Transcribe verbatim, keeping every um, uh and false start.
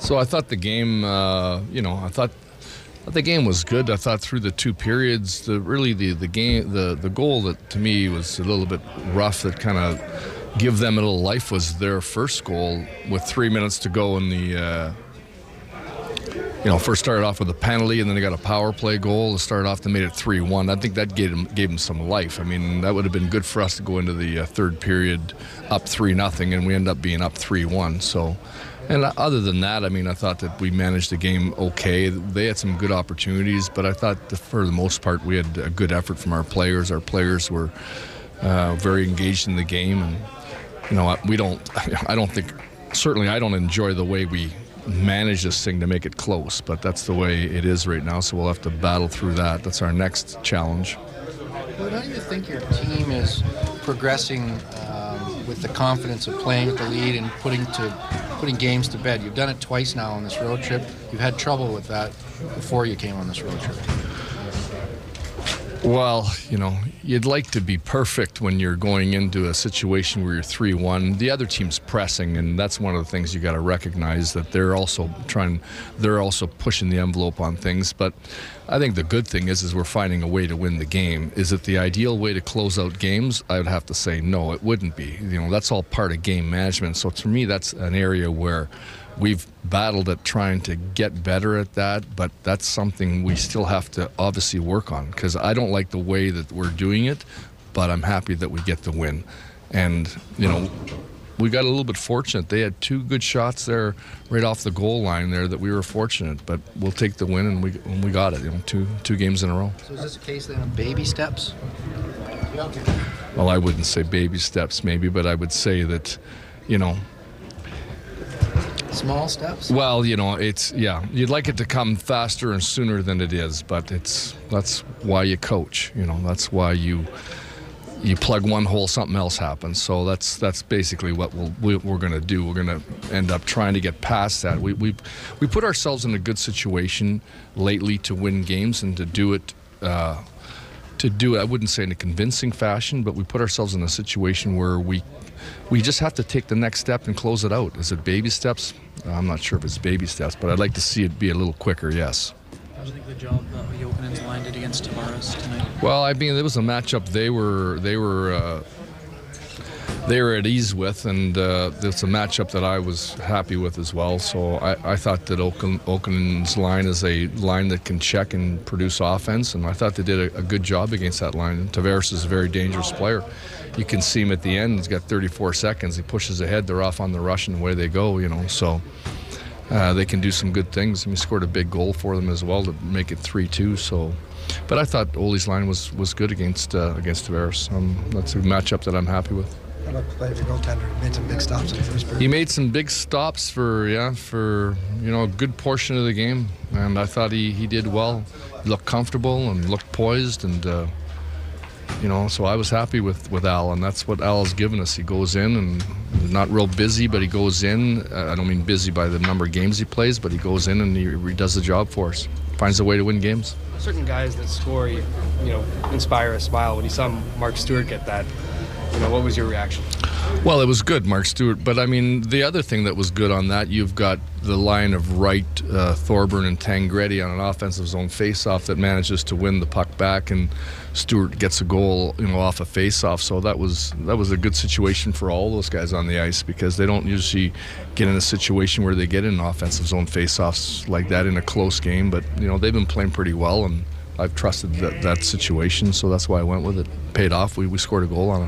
So I thought the game, uh, you know, I thought the game was good. I thought through the two periods, the really the, the game, the, the goal that to me was a little bit rough that kind of give them a little life was their first goal with three minutes to go in the, uh, you know, first started off with a penalty and then they got a power play goal to start off that made it three one. I think that gave them, gave them some life. I mean, that would have been good for us to go into the uh, third period up three nothing and we end up being up three one. So. And other than that, I mean, I thought that we managed the game okay. They had some good opportunities, but I thought that for the most part we had a good effort from our players. Our players were uh, very engaged in the game, and you know, we don't. I don't think. Certainly, I don't enjoy the way we manage this thing to make it close, but that's the way it is right now. So we'll have to battle through that. That's our next challenge. Well, how do you think your team is progressing um, with the confidence of playing with the lead and putting to putting games to bed? You've done it twice now on this road trip. You've had trouble with that before you came on this road trip. Well, you know, you'd like to be perfect when you're going into a situation where you're three one. The other team's pressing, and that's one of the things you got to recognize, that they're also trying, they're also pushing the envelope on things. But I think the good thing is, is we're finding a way to win the game. Is it the ideal way to close out games? I would have to say no, it wouldn't be. You know, that's all part of game management. So to me, that's an area where we've battled at trying to get better at that, but that's something we still have to obviously work on, because I don't like the way that we're doing it, but I'm happy that we get the win. And, you know, we got a little bit fortunate. They had two good shots there right off the goal line there that we were fortunate, but we'll take the win, and we and we got it, you know, two two games in a row. So is this a case then of baby steps? Well, I wouldn't say baby steps maybe, but I would say that, you know, small steps? Well, you know, it's, yeah, you'd like it to come faster and sooner than it is, but it's, that's why you coach, you know, that's why you you plug one hole, something else happens. So that's that's basically what we'll, we, we're going to do. We're going to end up trying to get past that. We, we, we put ourselves in a good situation lately to win games and to do it, uh, to do it, I wouldn't say in a convincing fashion, but we put ourselves in a situation where we we just have to take the next step and close it out. Is it baby steps? I'm not sure if it's baby steps, but I'd like to see it be a little quicker, yes. How do you think the job that Jokinen's line did against Tavares tonight? Well, I mean, it was a matchup they were they were uh, they were at ease with, and uh, it's a matchup that I was happy with as well. So I, I thought that Oken, Okenen's line is a line that can check and produce offense, and I thought they did a, a good job against that line. And Tavares is a very dangerous player. You can see him at the end. He's got thirty-four seconds. He pushes ahead. They're off on the rush, and away they go. You know, so uh, they can do some good things. And we scored a big goal for them as well to make it three two. So, but I thought Ole's line was was good against uh, against Tavares. Um, that's a matchup that I'm happy with. How about the play of your goaltender? He made some big stops in the first period. He made some big stops for yeah for you know a good portion of the game, and I thought he, he did well. He looked comfortable and looked poised, and uh, you know so I was happy with, with Al, and that's what Al's given us. He goes in and not real busy, but he goes in. Uh, I don't mean busy by the number of games he plays, but he goes in and he, he does the job for us. Finds a way to win games. Certain guys that score, you, you know, inspire a smile. When you saw Mark Stewart get that, you know, what was your reaction? Well, it was good, Mark Stewart. But, I mean, the other thing that was good on that, you've got the line of Wright, uh, Thorburn, and Tangredi on an offensive zone faceoff that manages to win the puck back, and Stewart gets a goal, you know, off a faceoff. So that was that was a good situation for all those guys on the ice, because they don't usually get in a situation where they get in offensive zone faceoffs like that in a close game. But, you know, they've been playing pretty well, and I've trusted that, that situation, so that's why I went with it. Paid off. We, we scored a goal on it.